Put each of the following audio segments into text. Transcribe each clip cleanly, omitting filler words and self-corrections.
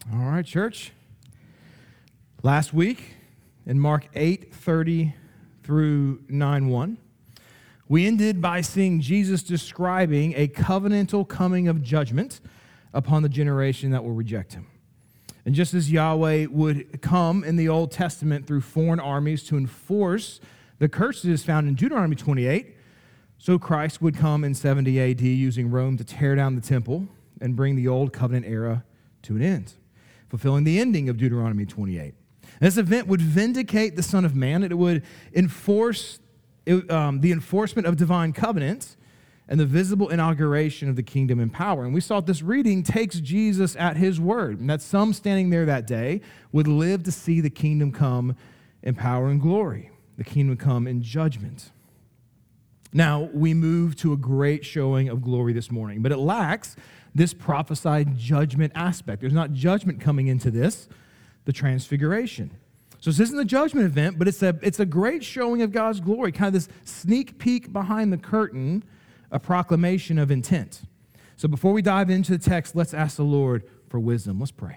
All right, church. Last week in Mark 8:30 through 9:1, we ended by seeing Jesus describing a covenantal coming of judgment upon the generation that will reject him. And just as Yahweh would come in the Old Testament through foreign armies to enforce the curses found in Deuteronomy 28, so Christ would come in 70 AD using Rome to tear down the temple and bring the Old Covenant era to an end, fulfilling the ending of Deuteronomy 28. And this event would vindicate the Son of Man, and it would enforce the enforcement of divine covenants and the visible inauguration of the kingdom and power. And we saw this reading takes Jesus at his word, and that some standing there that day would live to see the kingdom come in power and glory, the kingdom come in judgment. Now, we move to a great showing of glory this morning, but it lacks this prophesied judgment aspect. There's not judgment coming into this, the transfiguration. So this isn't a judgment event, but it's a great showing of God's glory, kind of this sneak peek behind the curtain, a proclamation of intent. So before we dive into the text, let's ask the Lord for wisdom. Let's pray.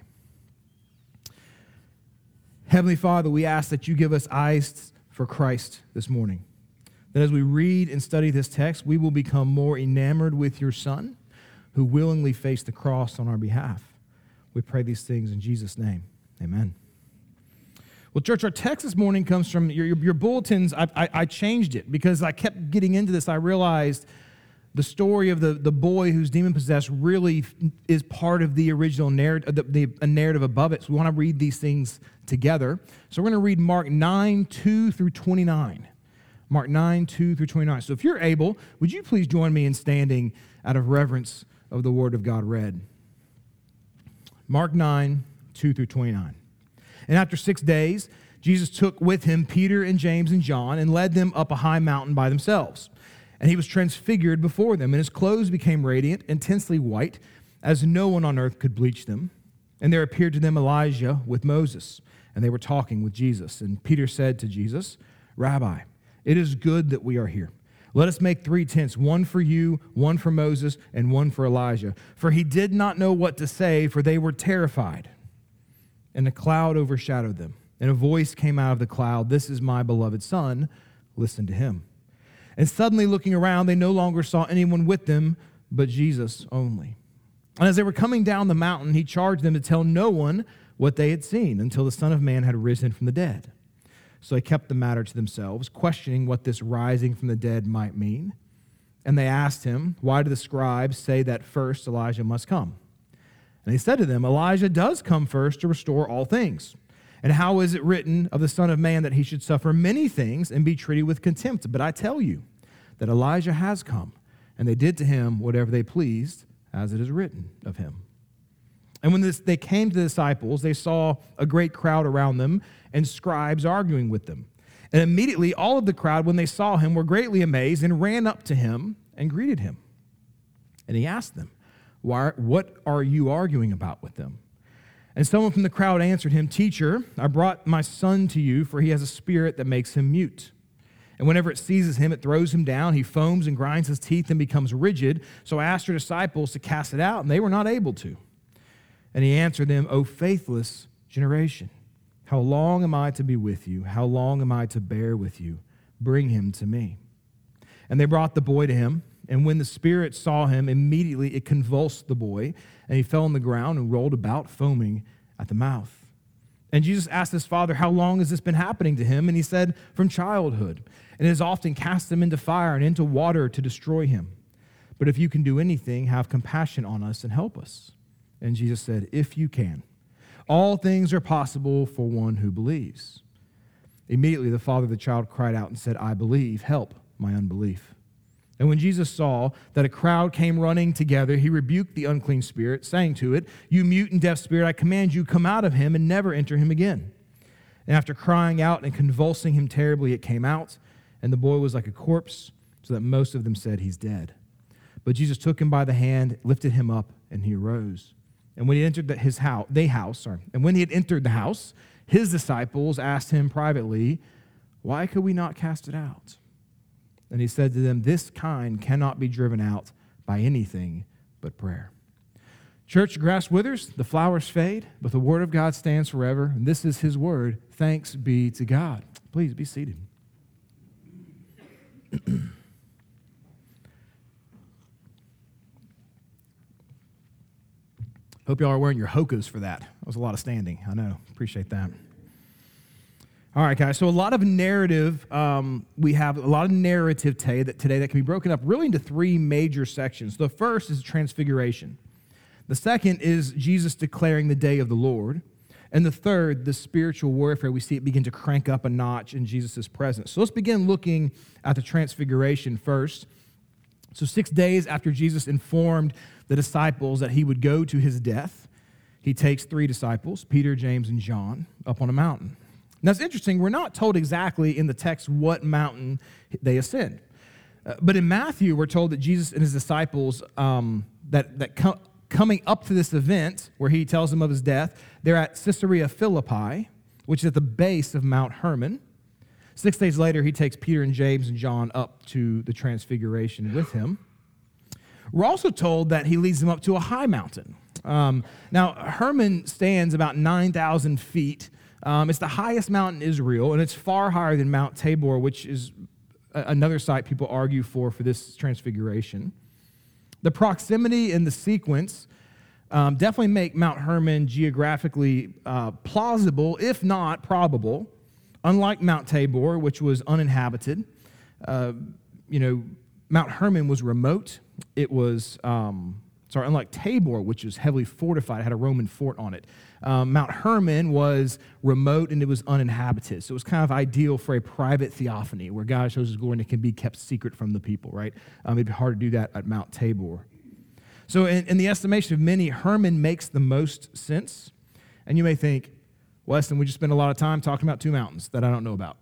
Heavenly Father, we ask that you give us eyes for Christ this morning, that as we read and study this text, we will become more enamored with your Son, who willingly faced the cross on our behalf. We pray these things in Jesus' name. Amen. Well, church, our text this morning comes from your bulletins. I changed it because I kept getting into this. I realized the story of the boy who's demon-possessed really is part of the original narrative, the narrative above it. So we want to read these things together. So we're going to read Mark 9:2 through 29. Mark 9:2 through 29. So if you're able, would you please join me in standing out of reverence of the word of God read? Mark 9:2 through 29. And after 6 days, Jesus took with him Peter and James and John and led them up a high mountain by themselves. And he was transfigured before them, and his clothes became radiant, intensely white, as no one on earth could bleach them. And there appeared to them Elijah with Moses, and they were talking with Jesus. And Peter said to Jesus, "Rabbi, it is good that we are here. Let us make 3 tents, one for you, one for Moses, and one for Elijah." For he did not know what to say, for they were terrified. And a cloud overshadowed them. And a voice came out of the cloud, "This is my beloved Son, listen to him." And suddenly looking around, they no longer saw anyone with them, but Jesus only. And as they were coming down the mountain, he charged them to tell no one what they had seen until the Son of Man had risen from the dead. So they kept the matter to themselves, questioning what this rising from the dead might mean. And they asked him, "Why do the scribes say that first Elijah must come?" And he said to them, "Elijah does come first to restore all things. And how is it written of the Son of Man that he should suffer many things and be treated with contempt? But I tell you that Elijah has come, and they did to him whatever they pleased, as it is written of him." And when they came to the disciples, they saw a great crowd around them and scribes arguing with them. And immediately all of the crowd, when they saw him, were greatly amazed and ran up to him and greeted him. And he asked them, "What are you arguing about with them?" And someone from the crowd answered him, "Teacher, I brought my son to you, for he has a spirit that makes him mute. And whenever it seizes him, it throws him down. He foams and grinds his teeth and becomes rigid. So I asked your disciples to cast it out, and they were not able to." And he answered them, "O faithless generation, how long am I to be with you? How long am I to bear with you? Bring him to me." And they brought the boy to him. And when the spirit saw him, immediately it convulsed the boy, and he fell on the ground and rolled about, foaming at the mouth. And Jesus asked his father, "How long has this been happening to him?" And he said, "From childhood. And it has often cast him into fire and into water to destroy him. But if you can do anything, have compassion on us and help us." And Jesus said, "If you can. All things are possible for one who believes." Immediately the father of the child cried out and said, "I believe. Help my unbelief." And when Jesus saw that a crowd came running together, he rebuked the unclean spirit, saying to it, "You mute and deaf spirit, I command you, come out of him and never enter him again." And after crying out and convulsing him terribly, it came out, and the boy was like a corpse, so that most of them said, "He's dead." But Jesus took him by the hand, lifted him up, and he arose. And when he entered when he had entered the house, his disciples asked him privately, "Why could we not cast it out?" And he said to them, "This kind cannot be driven out by anything but prayer." Church, grass withers, the flowers fade, but the word of God stands forever. And this is his word. Thanks be to God. Please be seated. Hope y'all are wearing your hokas for that. That was a lot of standing. I know. Appreciate that. All right, guys. So a lot of narrative. We have a lot of narrative today that can be broken up really into three major sections. The first is transfiguration. The second is Jesus declaring the day of the Lord. And the third, the spiritual warfare. We see it begin to crank up a notch in Jesus' presence. So let's begin looking at the transfiguration first. So 6 days after Jesus informed the disciples that he would go to his death, he takes 3 disciples, Peter, James, and John, up on a mountain. Now it's interesting, we're not told exactly in the text what mountain they ascend. But in Matthew, we're told that Jesus and his disciples, coming up to this event where he tells them of his death, they're at Caesarea Philippi, which is at the base of Mount Hermon. 6 days later, he takes Peter and James and John up to the Transfiguration with him. We're also told that he leads them up to a high mountain. Now, Hermon stands about 9,000 feet. It's the highest mountain in Israel, and it's far higher than Mount Tabor, which is another site people argue for this Transfiguration. The proximity and the sequence definitely make Mount Hermon geographically plausible, if not probable. Unlike Mount Tabor, which was uninhabited, Mount Hermon was remote. It was, unlike Tabor, which was heavily fortified, had a Roman fort on it. Mount Hermon was remote and it was uninhabited. So it was kind of ideal for a private theophany where God shows his glory and it can be kept secret from the people, right? It'd be hard to do that at Mount Tabor. So in the estimation of many, Hermon makes the most sense. And you may think, Weston, we just spent a lot of time talking about 2 mountains that I don't know about.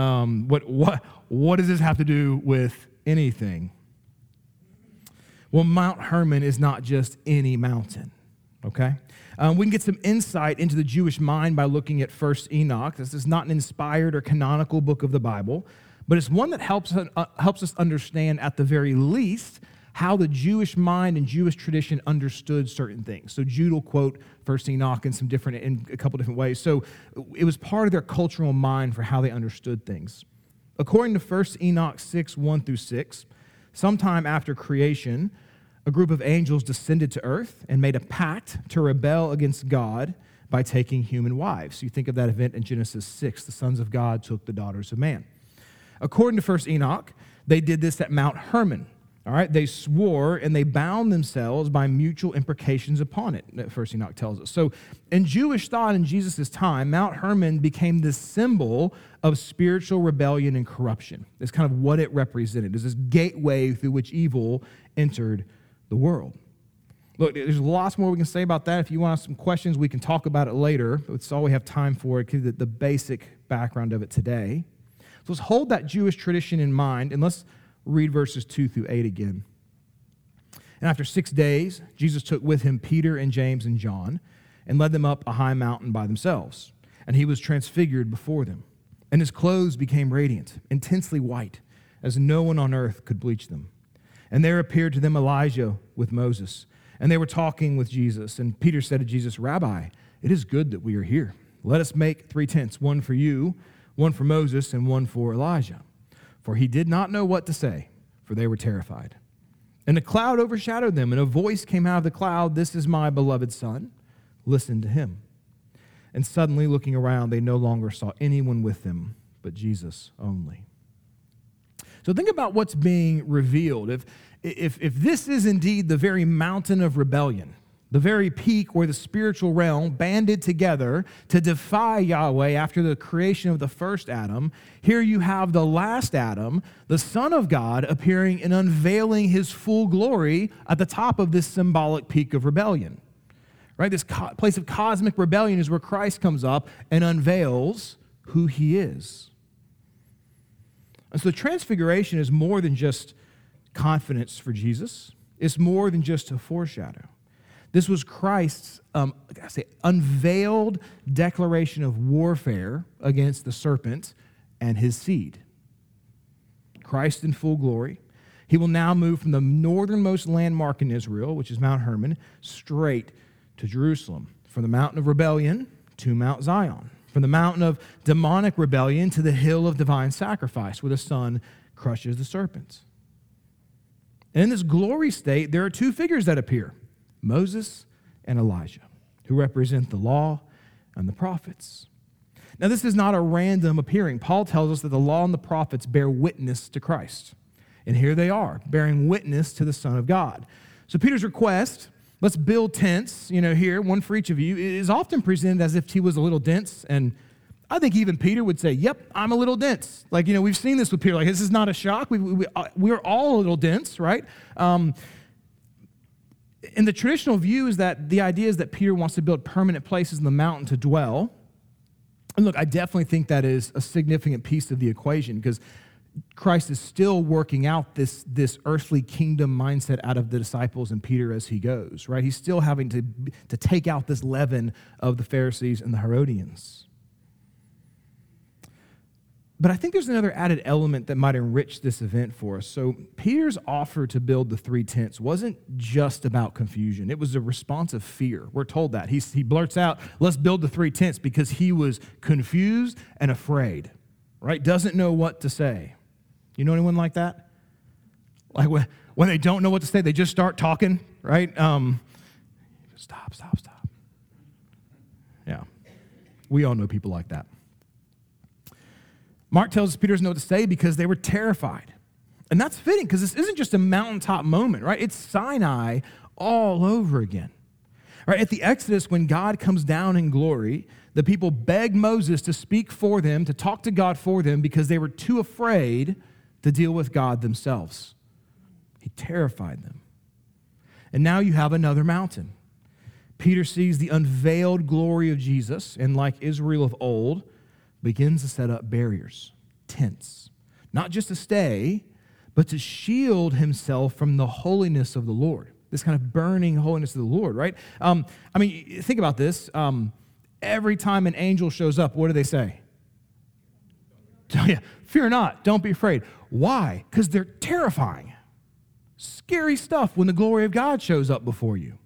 What does this have to do with anything? Well, Mount Hermon is not just any mountain, okay? We can get some insight into the Jewish mind by looking at 1st Enoch. This is not an inspired or canonical book of the Bible, but it's one that helps us understand, at the very least, how the Jewish mind and Jewish tradition understood certain things. So Jude will quote 1st Enoch in a couple different ways. So it was part of their cultural mind for how they understood things. According to 1st Enoch 6, 1 through 6, sometime after creation, a group of angels descended to earth and made a pact to rebel against God by taking human wives. So you think of that event in Genesis 6, the sons of God took the daughters of man. According to 1st Enoch, they did this at Mount Hermon. All right, they swore and they bound themselves by mutual imprecations upon it, 1st Enoch tells us. So in Jewish thought in Jesus' time, Mount Hermon became this symbol of spiritual rebellion and corruption. It's kind of what it represented. It's this gateway through which evil entered the world. Look, there's lots more we can say about that. If you want some questions, we can talk about it later. That's all we have time for, the basic background of it today. So let's hold that Jewish tradition in mind, and let's read verses 2 through 8 again. And after 6 days, Jesus took with him Peter and James and John and led them up a high mountain by themselves. And he was transfigured before them. And his clothes became radiant, intensely white, as no one on earth could bleach them. And there appeared to them Elijah with Moses. And they were talking with Jesus. And Peter said to Jesus, "Rabbi, it is good that we are here. Let us make 3 tents, one for you, one for Moses, and one for Elijah." For he did not know what to say, for they were terrified. And a cloud overshadowed them, and a voice came out of the cloud, "This is my beloved Son. Listen to him." And suddenly, looking around, they no longer saw anyone with them, but Jesus only. So think about what's being revealed. If this is indeed the very mountain of rebellion, the very peak where the spiritual realm banded together to defy Yahweh after the creation of the first Adam, here you have the last Adam, the Son of God, appearing and unveiling his full glory at the top of this symbolic peak of rebellion. Right? This place of cosmic rebellion is where Christ comes up and unveils who he is. And so the transfiguration is more than just confidence for Jesus. It's more than just a foreshadow. This was Christ's unveiled declaration of warfare against the serpent and his seed. Christ in full glory, He will now move from the northernmost landmark in Israel, which is Mount Hermon, straight to Jerusalem, from the mountain of rebellion to Mount Zion, from the mountain of demonic rebellion to the hill of divine sacrifice, where the Son crushes the serpents. And in this glory state, there are two figures that appear, Moses and Elijah, who represent the law and the prophets. Now, this is not a random appearing. Paul tells us that the law and the prophets bear witness to Christ. And here they are, bearing witness to the Son of God. So Peter's request, let's build tents, here, one for each of you, is often presented as if he was a little dense. And I think even Peter would say, yep, I'm a little dense. We've seen this with Peter. This is not a shock. We're all a little dense, right? And the traditional view is that the idea is that Peter wants to build permanent places in the mountain to dwell. And look, I definitely think that is a significant piece of the equation, because Christ is still working out this earthly kingdom mindset out of the disciples and Peter as he goes, right? He's still having to take out this leaven of the Pharisees and the Herodians. But I think there's another added element that might enrich this event for us. So Peter's offer to build the 3 tents wasn't just about confusion. It was a response of fear. We're told that. He blurts out, let's build the 3 tents, because he was confused and afraid, right? Doesn't know what to say. You know anyone like that? Like when they don't know what to say, they just start talking, right? Stop. Yeah. We all know people like that. Mark tells us Peter doesn't know what to say because they were terrified. And that's fitting, because this isn't just a mountaintop moment, right? It's Sinai all over again. Right? At the Exodus, when God comes down in glory, the people beg Moses to speak for them, to talk to God for them, because they were too afraid to deal with God themselves. He terrified them. And now you have another mountain. Peter sees the unveiled glory of Jesus, and like Israel of old, begins to set up barriers, tents, not just to stay, but to shield himself from the holiness of the Lord, this kind of burning holiness of the Lord, right? Think about this. Every time an angel shows up, what do they say? Fear not, don't be afraid. Why? Because they're terrifying. Scary stuff when the glory of God shows up before you.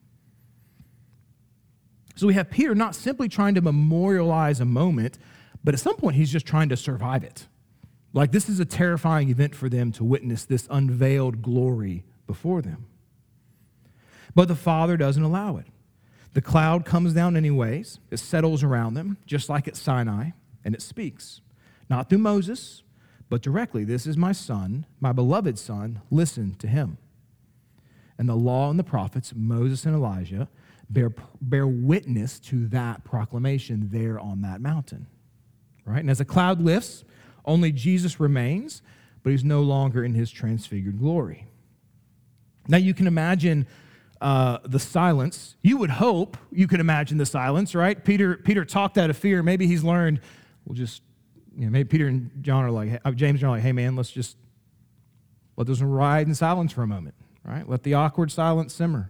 So we have Peter not simply trying to memorialize a moment, but at some point he's just trying to survive it. Like, this is a terrifying event for them to witness this unveiled glory before them. But the Father doesn't allow it. The cloud comes down anyways. It settles around them, just like at Sinai, and it speaks. Not through Moses, but directly. This is my Son, my beloved Son. Listen to him. And the law and the prophets, Moses and Elijah, bear witness to that proclamation there on that mountain. Right? And as the cloud lifts, only Jesus remains, but he's no longer in his transfigured glory. Now you can imagine the silence. You would hope you could imagine the silence, right? Peter talked out of fear. Maybe he's learned, maybe Peter and John are like, James are like, hey man, let's just let this one ride in silence for a moment, right? Let the awkward silence simmer.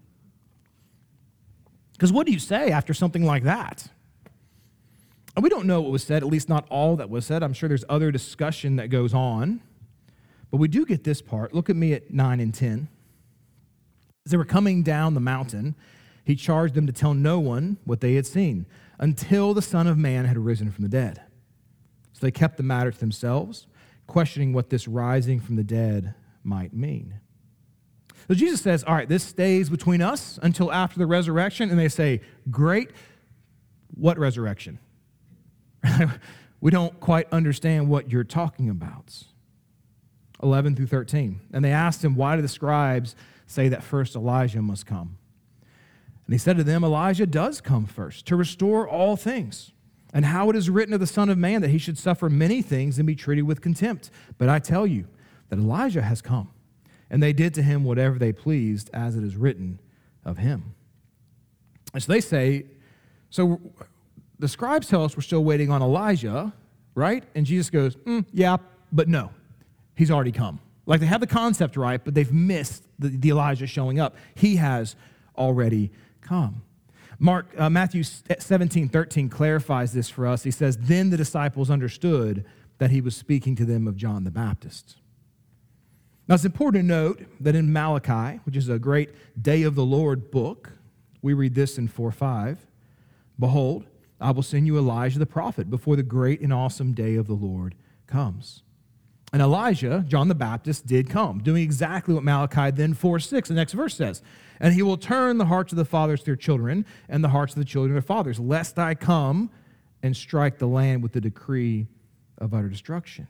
Because what do you say after something like that? And we don't know what was said, at least not all that was said. I'm sure there's other discussion that goes on. But we do get this part. Look at me at 9 and 10. As they were coming down the mountain, he charged them to tell no one what they had seen until the Son of Man had risen from the dead. So they kept the matter to themselves, questioning what this rising from the dead might mean. So Jesus says, all right, this stays between us until after the resurrection. And they say, great, what resurrection? We don't quite understand what you're talking about. 11 through 13. And they asked him, why do the scribes say that first Elijah must come? And he said to them, Elijah does come first to restore all things. And how it is written of the Son of Man that he should suffer many things and be treated with contempt. But I tell you that Elijah has come, and they did to him whatever they pleased, as it is written of him. And so they say, so the scribes tell us we're still waiting on Elijah, right? And Jesus goes, yeah, but no, he's already come. Like, they have the concept right, but they've missed the Elijah showing up. He has already come. Matthew 17:13 clarifies this for us. He says, then the disciples understood that he was speaking to them of John the Baptist. Now, it's important to note that in Malachi, which is a great Day of the Lord book, we read this in 4:5. Behold, I will send you Elijah the prophet before the great and awesome day of the Lord comes. And Elijah, John the Baptist, did come, doing exactly what Malachi then 4:6, the next verse says. And he will turn the hearts of the fathers to their children and the hearts of the children to their fathers, lest I come and strike the land with the decree of utter destruction.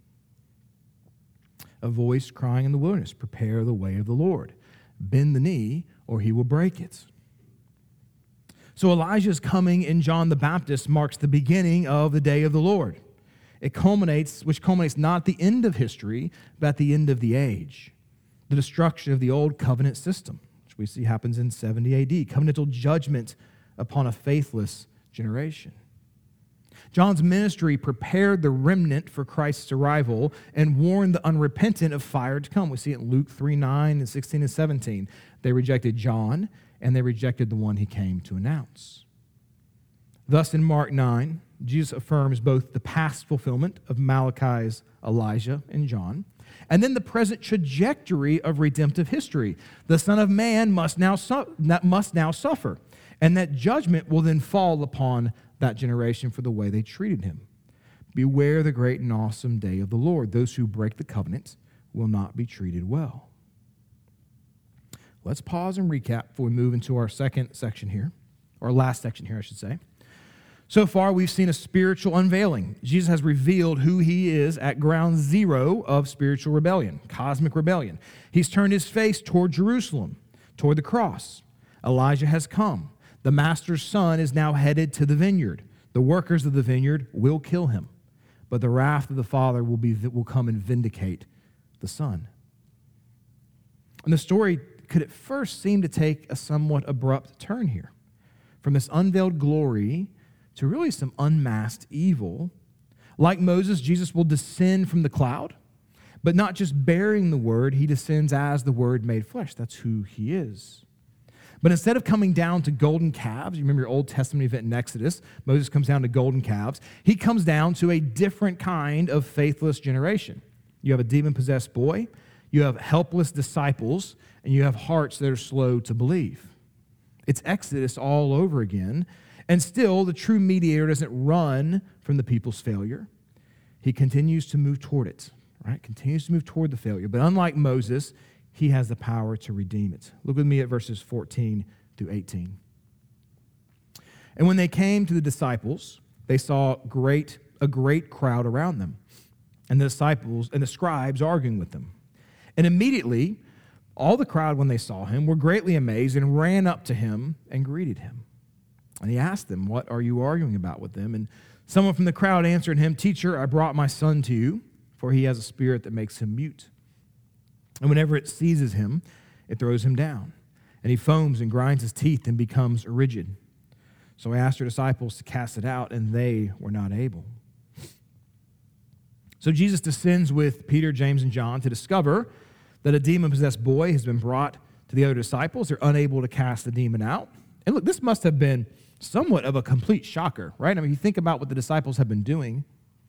A voice crying in the wilderness, prepare the way of the Lord. Bend the knee, or he will break it. So Elijah's coming in John the Baptist marks the beginning of the day of the Lord. Which culminates not at the end of history, but at the end of the age. The destruction of the old covenant system, which we see happens in 70 AD, covenantal judgment upon a faithless generation. John's ministry prepared the remnant for Christ's arrival and warned the unrepentant of fire to come. We see it in Luke 3:9 and 16 and 17. They rejected John, and they rejected the one he came to announce. Thus, in Mark 9, Jesus affirms both the past fulfillment of Malachi's Elijah and John, and then the present trajectory of redemptive history. The Son of Man must now suffer, and that judgment will then fall upon that generation for the way they treated him. Beware the great and awesome day of the Lord. Those who break the covenant will not be treated well. Let's pause and recap before we move into our second section here, or last section here, I should say. So far, we've seen a spiritual unveiling. Jesus has revealed who he is at ground zero of spiritual rebellion, cosmic rebellion. He's turned his face toward Jerusalem, toward the cross. Elijah has come. The master's son is now headed to the vineyard. The workers of the vineyard will kill him, but the wrath of the Father will come and vindicate the Son. And the story could at first seem to take a somewhat abrupt turn here, from this unveiled glory to really some unmasked evil. Like Moses, Jesus will descend from the cloud, but not just bearing the word, he descends as the word made flesh. That's who he is. But instead of coming down to golden calves, you remember your Old Testament event in Exodus, Moses comes down to golden calves. He comes down to a different kind of faithless generation. You have a demon-possessed boy, you have helpless disciples, and you have hearts that are slow to believe. It's Exodus all over again, and still the true mediator doesn't run from the people's failure. He continues to move toward it, right? Continues to move toward the failure. But unlike Moses, he has the power to redeem it. Look with me at verses 14 through 18. And when they came to the disciples, they saw a great crowd around them, and the disciples and the scribes arguing with them. And immediately, all the crowd, when they saw him, were greatly amazed and ran up to him and greeted him. And he asked them, "What are you arguing about with them?" And someone from the crowd answered him, "Teacher, I brought my son to you, for he has a spirit that makes him mute. And whenever it seizes him, it throws him down. And he foams and grinds his teeth and becomes rigid. So I asked your disciples to cast it out, and they were not able." So Jesus descends with Peter, James, and John to discover that a demon-possessed boy has been brought to the other disciples. They're unable to cast the demon out. And look, this must have been somewhat of a complete shocker, right? I mean, you think about what the disciples have been doing.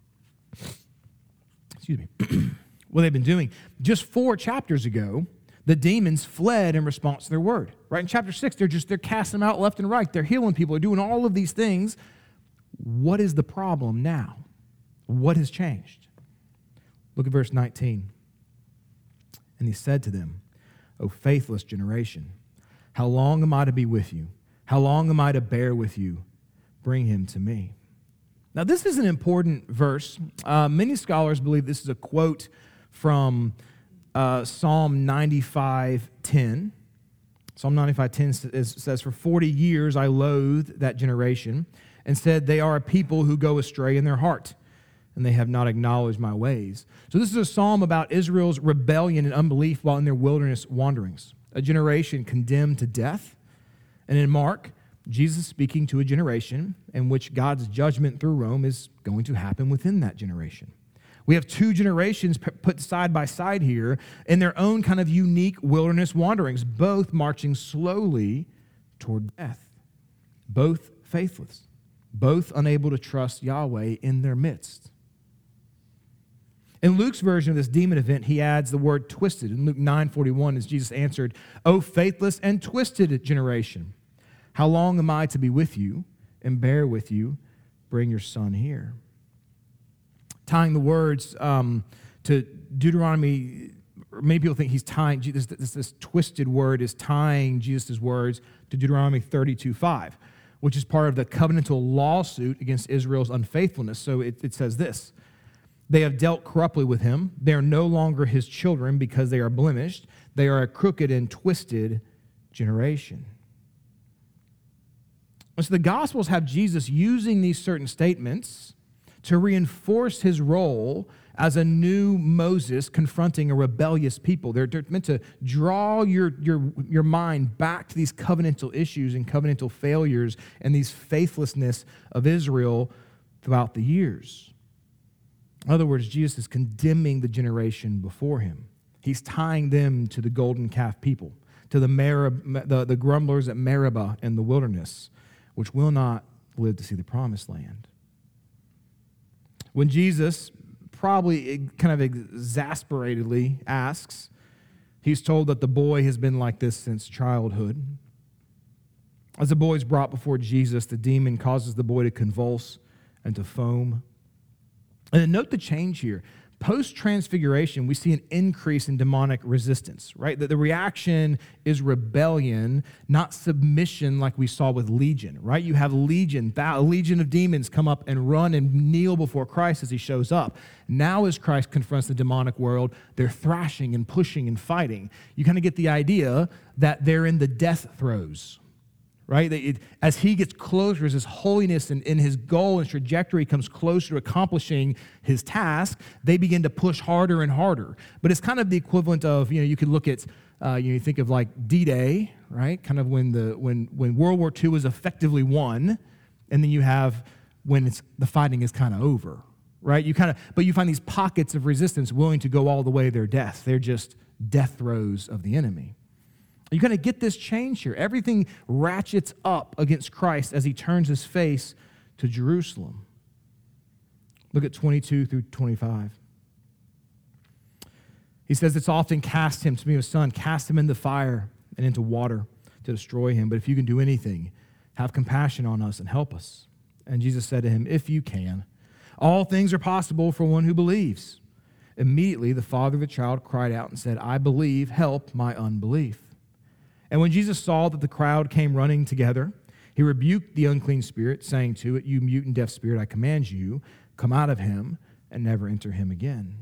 Excuse me. What they've been doing. Just 4 chapters ago, the demons fled in response to their word. Right in chapter 6, they're casting them out left and right. They're healing people. They're doing all of these things. What is the problem now? What has changed? Look at verse 19. And he said to them, "O faithless generation, how long am I to be with you? How long am I to bear with you? Bring him to me." Now, this is an important verse. Many scholars believe this is a quote from Psalm 95:10. Psalm 95:10 says, "For 40 years I loathed that generation, and said, they are a people who go astray in their heart, and they have not acknowledged my ways." So this is a psalm about Israel's rebellion and unbelief while in their wilderness wanderings, a generation condemned to death. And in Mark, Jesus is speaking to a generation in which God's judgment through Rome is going to happen within that generation. We have 2 generations put side by side here in their own kind of unique wilderness wanderings, both marching slowly toward death, both faithless, both unable to trust Yahweh in their midst. In Luke's version of this demon event, he adds the word twisted. In Luke 9:41, as Jesus answered, "O faithless and twisted generation, how long am I to be with you and bear with you? Bring your son here." Tying the words to Deuteronomy, many people think he's tying, this twisted word is tying Jesus' words to Deuteronomy 32:5, which is part of the covenantal lawsuit against Israel's unfaithfulness. So it says this: "They have dealt corruptly with him. They are no longer his children because they are blemished. They are a crooked and twisted generation." And so the Gospels have Jesus using these certain statements to reinforce his role as a new Moses confronting a rebellious people. They're meant to draw your mind back to these covenantal issues and covenantal failures and these faithlessness of Israel throughout the years. In other words, Jesus is condemning the generation before him. He's tying them to the golden calf people, to the grumblers at Meribah in the wilderness, which will not live to see the promised land. When Jesus, probably kind of exasperatedly, asks, he's told that the boy has been like this since childhood. As the boy is brought before Jesus, the demon causes the boy to convulse and to foam. And then note the change here. Post-transfiguration, we see an increase in demonic resistance, right? That the reaction is rebellion, not submission like we saw with Legion, right? You have a legion of demons come up and run and kneel before Christ as he shows up. Now as Christ confronts the demonic world, they're thrashing and pushing and fighting. You kind of get the idea that they're in the death throes, right? As he gets closer, as his holiness and his goal and trajectory comes closer to accomplishing his task, they begin to push harder and harder. But it's kind of the equivalent of, you could look at, you think of like D-Day, right? Kind of when World War II is effectively won, and then you have when the fighting is kind of over, right? But you find these pockets of resistance willing to go all the way to their death. They're just death throes of the enemy. You're going to get this change here. Everything ratchets up against Christ as he turns his face to Jerusalem. Look at 22 through 25. He says, "It's often cast him to me, a son, cast him into fire and into water to destroy him. But if you can do anything, have compassion on us and help us." And Jesus said to him, "If you can, all things are possible for one who believes." Immediately the father of the child cried out and said, "I believe, help my unbelief." And when Jesus saw that the crowd came running together, he rebuked the unclean spirit, saying to it, "You mute and deaf spirit, I command you, come out of him and never enter him again."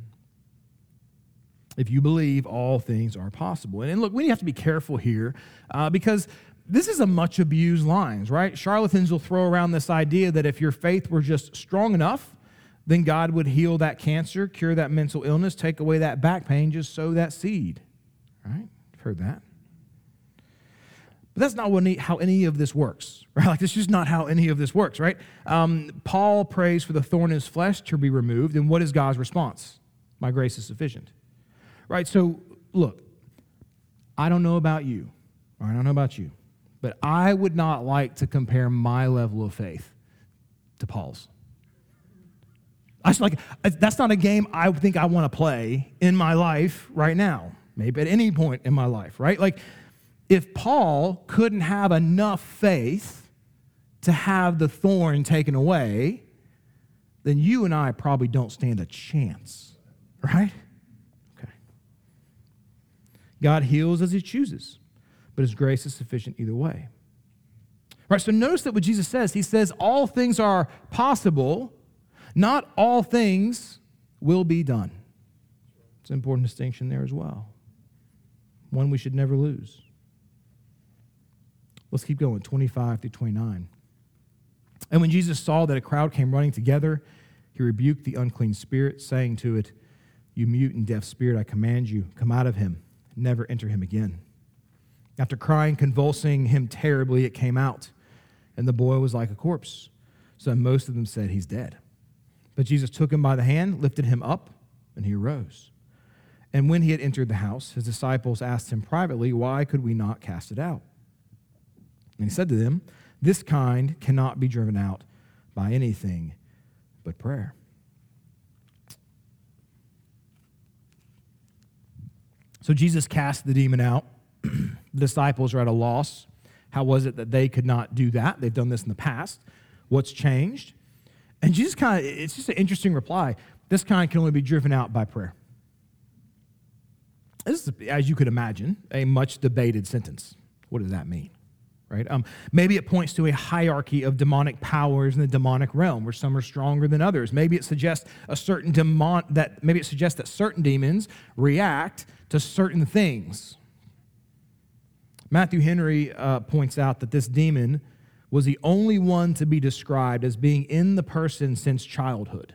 If you believe, all things are possible. And look, we have to be careful here because this is a much abused line, right? Charlatans will throw around this idea that if your faith were just strong enough, then God would heal that cancer, cure that mental illness, take away that back pain, just sow that seed, right? I've heard that. But that's not how any of this works, right? Like, that's just not how any of this works, right? Paul prays for the thorn in his flesh to be removed, and what is God's response? "My grace is sufficient." Right? So, look, I don't know about you, or I don't know about you, but I would not like to compare my level of faith to Paul's. That's not a game I think I want to play in my life right now, maybe at any point in my life, right? Like, if Paul couldn't have enough faith to have the thorn taken away, then you and I probably don't stand a chance, right? Okay. God heals as he chooses, but his grace is sufficient either way. Right, so notice that what Jesus says, he says all things are possible, not all things will be done. It's an important distinction there as well. One we should never lose. Let's keep going, 25 through 29. And when Jesus saw that a crowd came running together, he rebuked the unclean spirit, saying to it, "You mute and deaf spirit, I command you, come out of him, never enter him again." After crying, convulsing him terribly, it came out, and the boy was like a corpse. So most of them said, "He's dead." But Jesus took him by the hand, lifted him up, and he arose. And when he had entered the house, his disciples asked him privately, "Why could we not cast it out?" And he said to them, "This kind cannot be driven out by anything but prayer." So Jesus cast the demon out. The disciples are at a loss. How was it that they could not do that? They've done this in the past. What's changed? And Jesus it's just an interesting reply. This kind can only be driven out by prayer. This is, as you could imagine, a much debated sentence. What does that mean? Right? Maybe it points to a hierarchy of demonic powers in the demonic realm, where some are stronger than others. Maybe it suggests that certain demons react to certain things. Matthew Henry points out that this demon was the only one to be described as being in the person since childhood.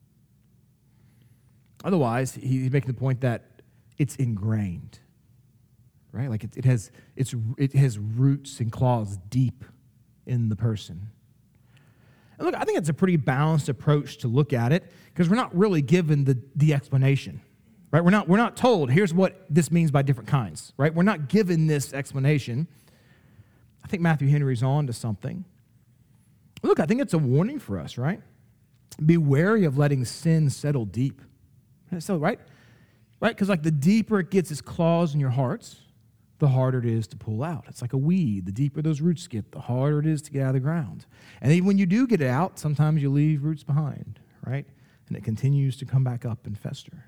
Otherwise, he's making the point that it's ingrained. Right? Like it has roots and claws deep in the person. And look, I think it's a pretty balanced approach to look at it, because we're not really given the explanation. Right? We're not told, here's what this means by different kinds. Right? We're not given this explanation. I think Matthew Henry's on to something. Look, I think it's a warning for us, right? Be wary of letting sin settle deep. So, right? Right? Because like the deeper it gets its claws in your hearts, the harder it is to pull out. It's like a weed. The deeper those roots get, the harder it is to get out of the ground. And even when you do get it out, sometimes you leave roots behind, right? And it continues to come back up and fester.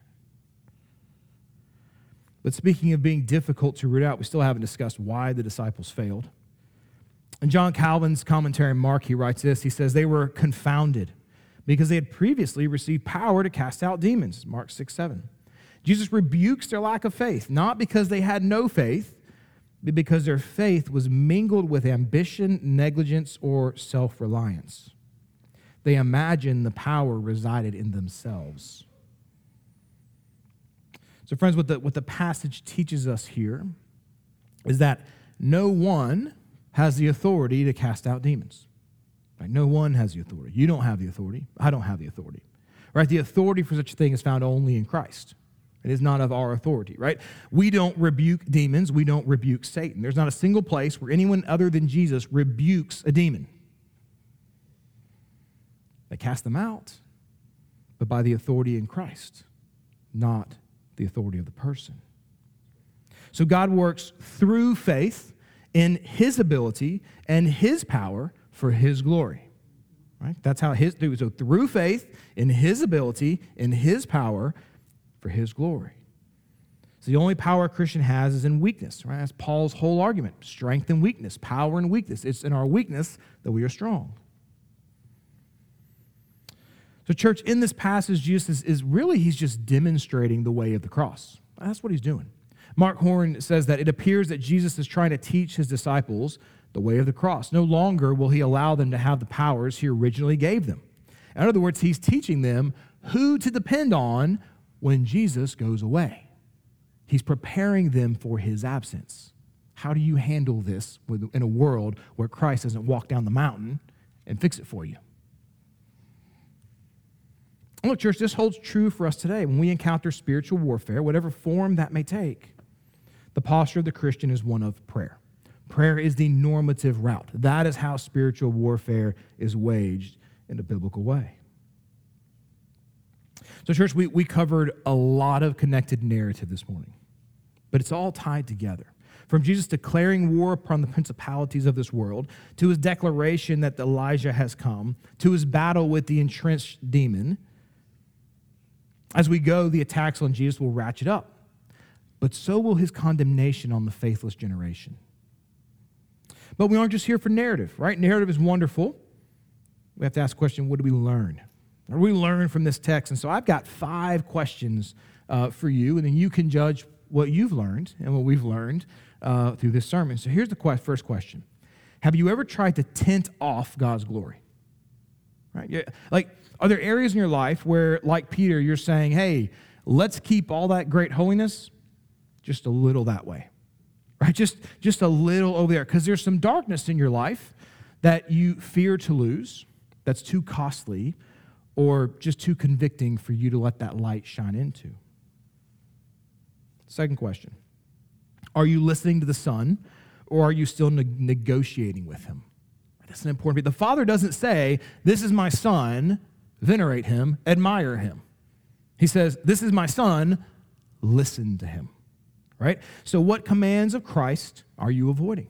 But speaking of being difficult to root out, we still haven't discussed why the disciples failed. In John Calvin's commentary on Mark, he writes this. He says, they were confounded because they had previously received power to cast out demons, Mark 6:7. Jesus rebukes their lack of faith, not because they had no faith, but because their faith was mingled with ambition, negligence, or self-reliance. They imagined the power resided in themselves. So friends, what the passage teaches us here is that no one has the authority to cast out demons. Right? No one has the authority. You don't have the authority. I don't have the authority. Right? The authority for such a thing is found only in Christ. It is not of our authority, right? We don't rebuke demons. We don't rebuke Satan. There's not a single place where anyone other than Jesus rebukes a demon. They cast them out, but by the authority in Christ, not the authority of the person. So God works through faith in his ability and his power for his glory. Right? That's how so through faith in his ability, in his power, for his glory. So the only power a Christian has is in weakness, right? That's Paul's whole argument. Strength and weakness, power and weakness. It's in our weakness that we are strong. So church, in this passage, Jesus is really, he's just demonstrating the way of the cross. That's what he's doing. Mark Horn says that it appears that Jesus is trying to teach his disciples the way of the cross. No longer will he allow them to have the powers he originally gave them. In other words, he's teaching them who to depend on when Jesus goes away. He's preparing them for his absence. How do you handle this in a world where Christ doesn't walk down the mountain and fix it for you? Look, church, this holds true for us today. When we encounter spiritual warfare, whatever form that may take, the posture of the Christian is one of prayer. Prayer is the normative route. That is how spiritual warfare is waged in a biblical way. So, church, we covered a lot of connected narrative this morning, but it's all tied together. From Jesus declaring war upon the principalities of this world, to his declaration that Elijah has come, to his battle with the entrenched demon. As we go, the attacks on Jesus will ratchet up, but so will his condemnation on the faithless generation. But we aren't just here for narrative, right? Narrative is wonderful. We have to ask the question, what do we learn? What do we learn from this text? And so I've got 5 questions for you, and then you can judge what you've learned and what we've learned through this sermon. So here's the first question. Have you ever tried to tent off God's glory? Right? Yeah. Like, are there areas in your life where, like Peter, you're saying, hey, let's keep all that great holiness just a little that way, right? Just a little over there, because there's some darkness in your life that you fear to lose, that's too costly, or just too convicting for you to let that light shine into. Second question, are you listening to the Son, or are you still negotiating with him? That's an important point. The Father doesn't say, this is my Son, venerate him, admire him. He says, this is my Son, listen to him. right? So what commands of Christ are you avoiding?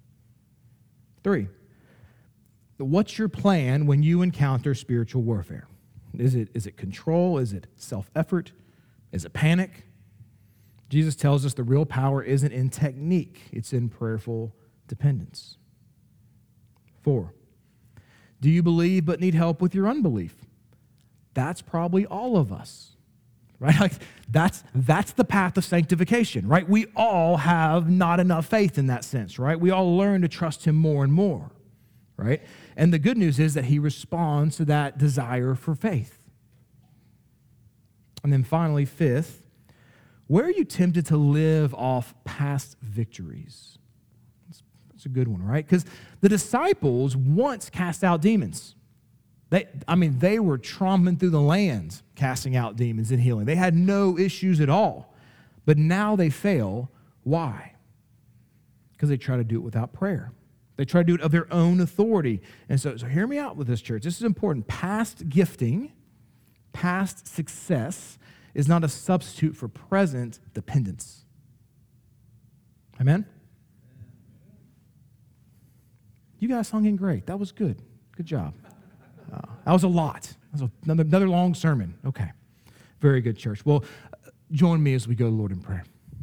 3, what's your plan when you encounter spiritual warfare? Is it control? Is it self-effort? Is it panic? Jesus tells us the real power isn't in technique, it's in prayerful dependence. 4, do you believe but need help with your unbelief? That's probably all of us, right? Like that's the path of sanctification, right? We all have not enough faith in that sense, right? We all learn to trust him more and more, right? And the good news is that he responds to that desire for faith. And then finally, 5th, where are you tempted to live off past victories? That's a good one, right? Because the disciples once cast out demons. They were tromping through the land, casting out demons and healing. They had no issues at all. But now they fail. Why? Because they try to do it without prayer. They try to do it of their own authority. And so hear me out with this, church. This is important. Past gifting, past success is not a substitute for present dependence. Amen? You guys hung in great. That was good. Good job. That was a lot. That was another long sermon. Okay. Very good, church. Well, join me as we go to the Lord in prayer.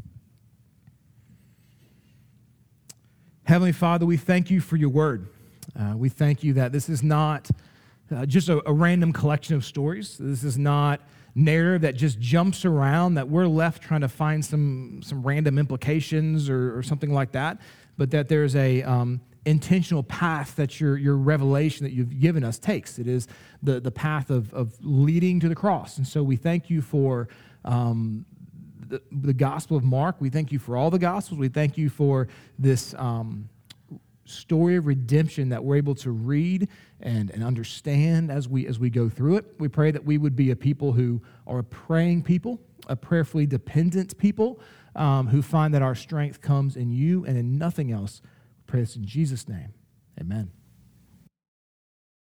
Heavenly Father, we thank you for your word. We thank you that this is not just a random collection of stories. This is not narrative that just jumps around, that we're left trying to find some random implications or something like that, but that there's a intentional path that your revelation that you've given us takes. It is the path of leading to the cross. And so we thank you for the Gospel of Mark. We thank you for all the Gospels. We thank you for this story of redemption that we're able to read and understand as we go through it. We pray that we would be a people who are a praying people, a prayerfully dependent people, who find that our strength comes in you and in nothing else. We pray this in Jesus' name. Amen.